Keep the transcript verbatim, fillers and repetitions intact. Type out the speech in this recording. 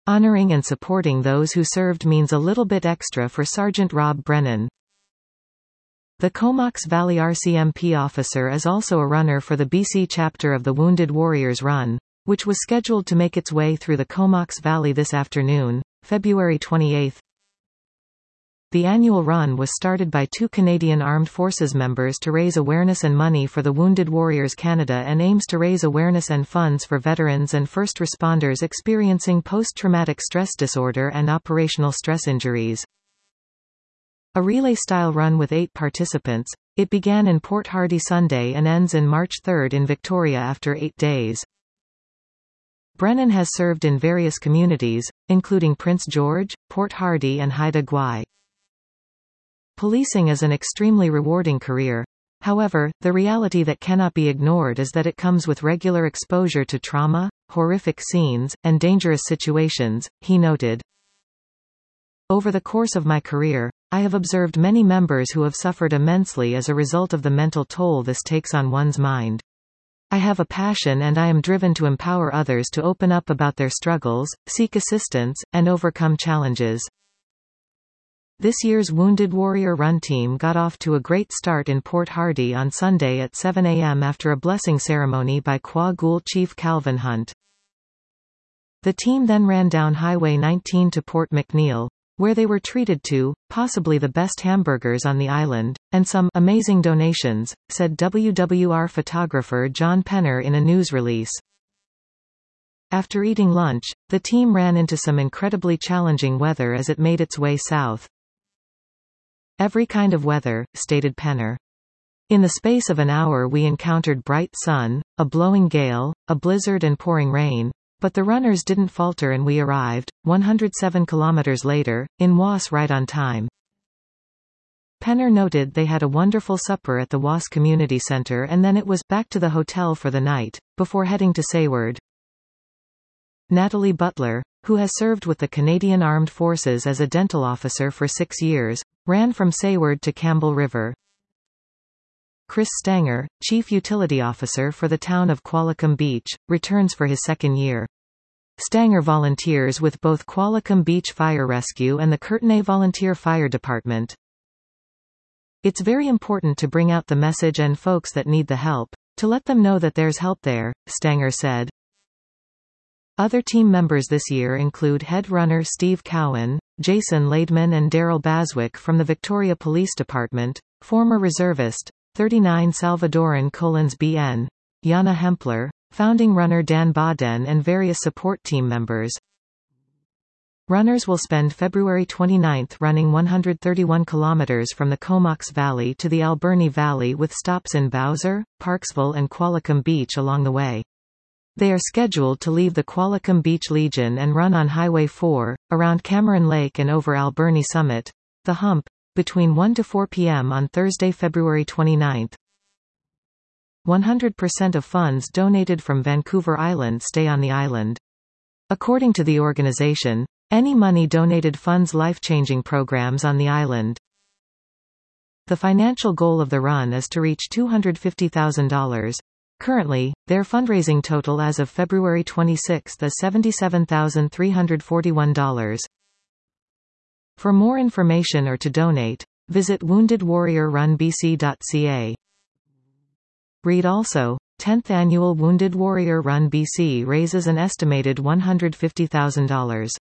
Honoring and supporting those who served means a little bit extra for Sergeant Rob Brennan. The Comox Valley R C M P officer is also a runner for the B C chapter of the Wounded Warriors Run, which was scheduled to make its way through the Comox Valley this afternoon, February twenty-eighth. The annual run was started by two Canadian Armed Forces members to raise awareness and money for the Wounded Warriors Canada and aims to raise awareness and funds for veterans and first responders experiencing post-traumatic stress disorder and operational stress injuries. A relay-style run with eight participants, it began in Port Hardy Sunday and ends in March third in Victoria after eight days. Brennan has served in various communities, including Prince George, Port Hardy and Haida Gwaii. Policing is an extremely rewarding career. However, the reality that cannot be ignored is that it comes with regular exposure to trauma, horrific scenes, and dangerous situations, he noted. Over the course of my career, I have observed many members who have suffered immensely as a result of the mental toll this takes on one's mind. I have a passion and I am driven to empower others to open up about their struggles, seek assistance, and overcome challenges. This year's Wounded Warrior Run team got off to a great start in Port Hardy on Sunday at seven a m after a blessing ceremony by Kwa Ghoul Chief Calvin Hunt. The team then ran down Highway nineteen to Port McNeill, where they were treated to, possibly the best hamburgers on the island, and some amazing donations, said W W R photographer John Penner in a news release. After eating lunch, the team ran into some incredibly challenging weather as it made its way south. Every kind of weather, stated Penner. In the space of an hour we encountered bright sun, a blowing gale, a blizzard and pouring rain, but the runners didn't falter and we arrived, one hundred seven kilometers later, in Was right on time. Penner noted they had a wonderful supper at the Was Community Center and then it was back to the hotel for the night, before heading to Sayward. Natalie Butler, who has served with the Canadian Armed Forces as a dental officer for six years, ran from Sayward to Campbell River. Chris Stanger, Chief Utility Officer for the town of Qualicum Beach, returns for his second year. Stanger volunteers with both Qualicum Beach Fire Rescue and the Courtenay Volunteer Fire Department. It's very important to bring out the message and folks that need the help, to let them know that there's help there, Stanger said. Other team members this year include head runner Steve Cowan, Jason Laidman and Daryl Baswick from the Victoria Police Department, former reservist, thirty-nine Salvadoran Collins B N, Jana Hempler, founding runner Dan Baden and various support team members. Runners will spend February twenty-ninth running one hundred thirty-one kilometers from the Comox Valley to the Alberni Valley with stops in Bowser, Parksville and Qualicum Beach along the way. They are scheduled to leave the Qualicum Beach Legion and run on Highway four, around Cameron Lake and over Alberni Summit, the Hump, between one to four p m on Thursday, February twenty-ninth. one hundred percent of funds donated from Vancouver Island stay on the island. According to the organization, any money donated funds life-changing programs on the island. The financial goal of the run is to reach two hundred fifty thousand dollars. Currently, their fundraising total as of February twenty-sixth is seventy-seven thousand three hundred forty-one dollars. For more information or to donate, visit wounded warrior run b c dot c a. Read also, tenth Annual Wounded Warrior Run B C raises an estimated one hundred fifty thousand dollars.